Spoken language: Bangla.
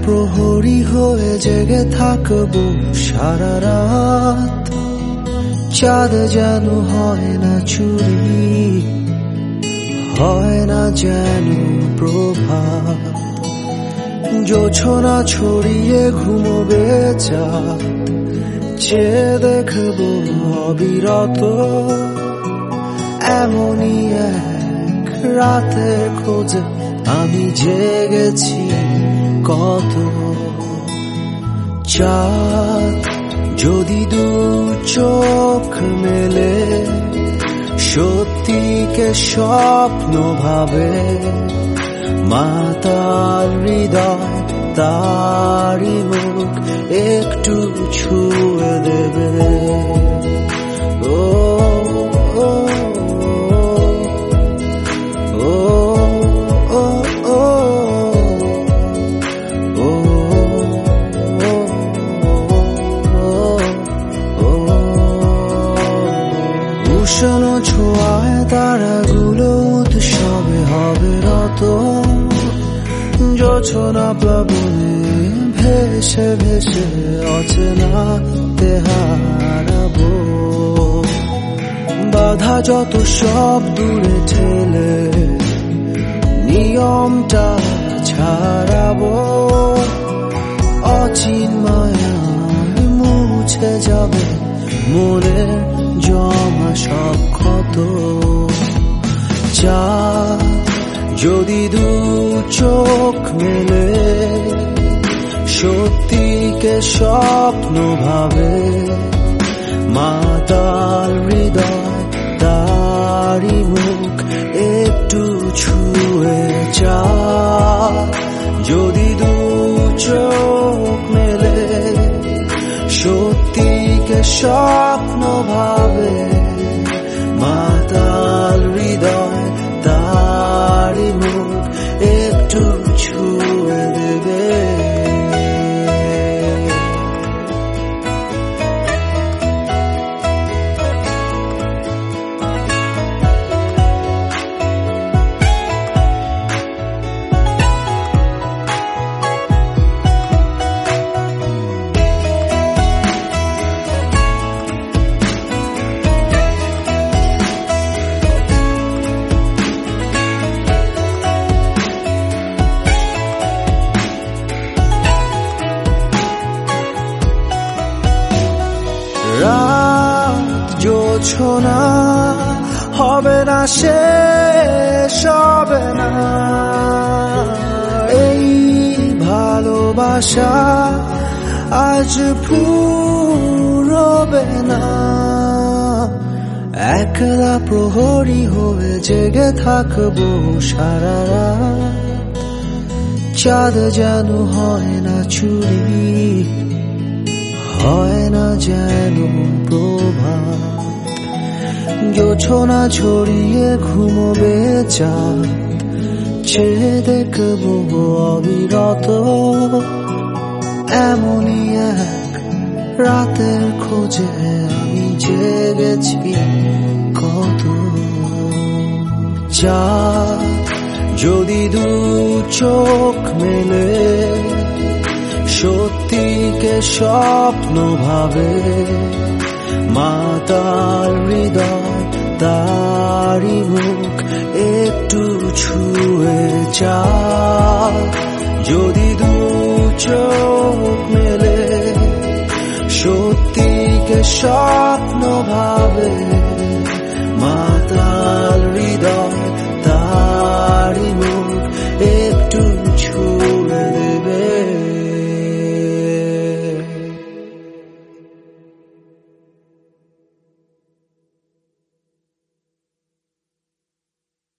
প্রহরী হয়ে জেগে থাকবো সারা রাত। চাঁদ যেন হয় না চুরি, হয় না যেন প্রভাত। জোছনা ছড়িয়ে ঘুমোবে চাঁদ, চেয়ে দেখবো অবিরত। এমনই এক রাতের খোঁজে আমি জেগেছি কত। চাঁদ যদি দু চোখ মেলে, সত্যিকে স্বপ্ন ভাবে, মাতাল হৃদয় তারি মুখ একটু ছুঁয়ে দেবে। ও ও ও ও ও উষ্ণ ছোঁয়ায় তারাগুলো উৎসবে হবে রত। জোছনা প্লাবনে ভেসে ভেসে অচেনাতে হারাবো। বাধা যত সব দূরে ঠেলে নিয়মটা ছাড়াবো। অচিন মায়ায় মুছে যাবে মনের জমা সব ক্ষত। চাঁদ যদি দু চোখ মেলে, সত্যিকে স্বপ্ন ভাবে, মাতাল হৃদয় তারি মুখ একটু ছুঁয়ে। চাঁদ যদি দু চোখ মেলে, সত্যিকে স্বপ্ন ভাবে, মাতাল হৃদয় তারি মুখ একটু ছুঁয়ে দেবে। রাত জোছনা হবে না, শেষ হবে না এই ভালোবাসা, আজ ফুরবে না। একলা প্রহরী হয়ে জেগে থাকবো সারা রাত। চাঁদ যেন হয় না চুরি, হয় না যেন প্রভাত। জোছনা ছড়িয়ে ঘুমোবে চাঁদ, চেয়ে দেখবো অবিরত। এমনই এক রাতের খোঁজে আমি জেগেছি কত। চাঁদ যদি দু চোখ মেলে, সত্যিকে স্বপ্ন ভাবে, মাতাল হৃদয় তারি মুখ একটু ছুঁয়ে। চাঁদ যদি দু চোখ মেলে, সত্যিকে স্বপ্ন ভাবে,